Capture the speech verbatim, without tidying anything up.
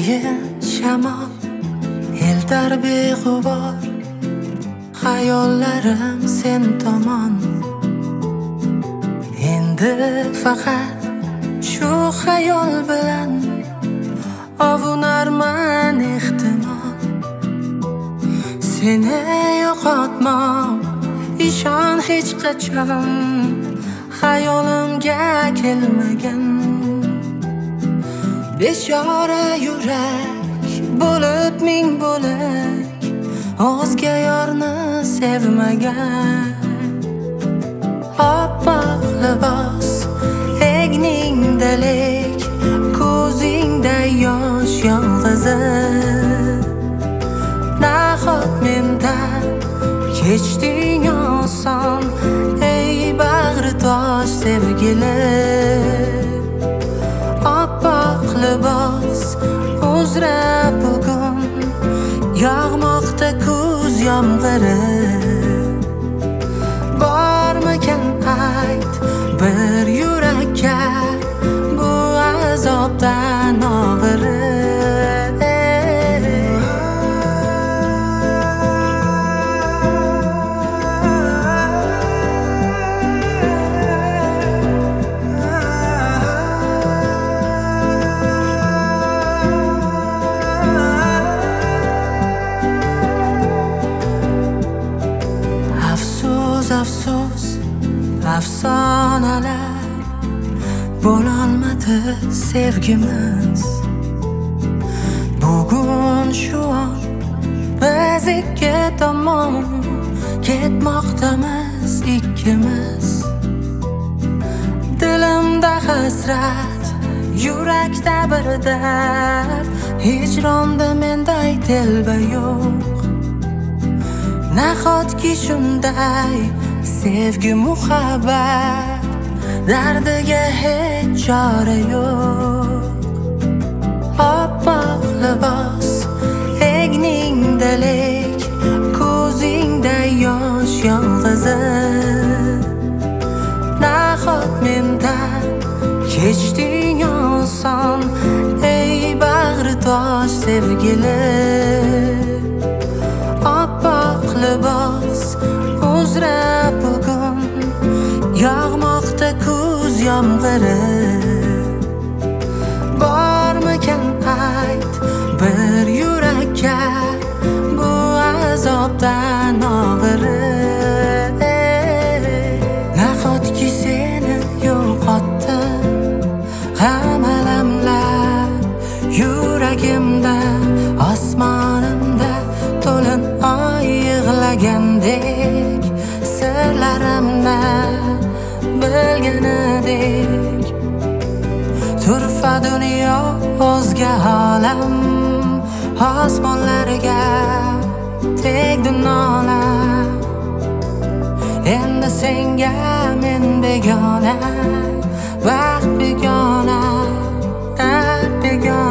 shamol eldar beg'ubor, xayollarim sen tomon. Endi faqat shu xayol bilan ovunarman ehtimol. Seni yo'qotmoq ishon hech qachon xayolimga kelmagan. Bechora yurak bo'lib ming bo'lak, o'zga yorni sevmagan. Oppoq libos egningda lek, ko'zingda yosh yolg'izi. Nahot mendan kechding oson, ey bag'ri tosh sevgili. Oppoq libos uzra bugun yog'moqda kuz yomg'iri. Bormikan ayt bir yurakka bu azobdan og'iri. Afsus, afsonalar bo'lolmadi sevgimiz. Bugun shu on biz ikki tomon ketmoqdamiz ikkimiz. Dilimda hasrat, yurakda bir dard, hijronda menday telba yo'q. Nahotki shunday sevgi muhabbat, dardiga hech chora yo'q. Oppoq libos egningda lek, ko'zingda yosh yolg'izi. Nahot mendan kechding oson, ey bag'ri tosh sevgili. Oppoq libos uzra bugun yog'moqda kuz yomg'iri. Bormikan ayt bir yurakka bu azobdan og'iri. Nahotki seni yo'qotdim, g'am alamlar yuragimda, osmonimda to'lin oy yig'lagandek, sirlarimni bilganidek. Turfa dunyo o'zga olam, osmonlarga tegdi nolam. Endi senga men begona, baxt begona, dard begona.